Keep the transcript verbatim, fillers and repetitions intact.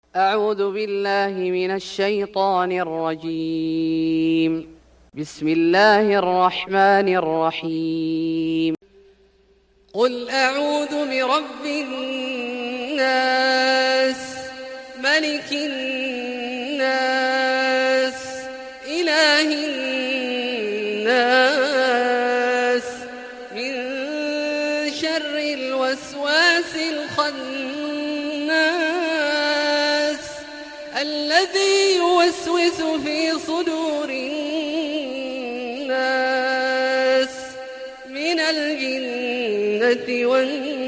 أعوذ بالله من الشيطان الرجيم. بسم الله الرحمن الرحيم. قل أعوذ برب الناس ملك الناس إله الناس من شر الوسواس الخناس الذي يوسوس في صدور الناس من الجنة والناس.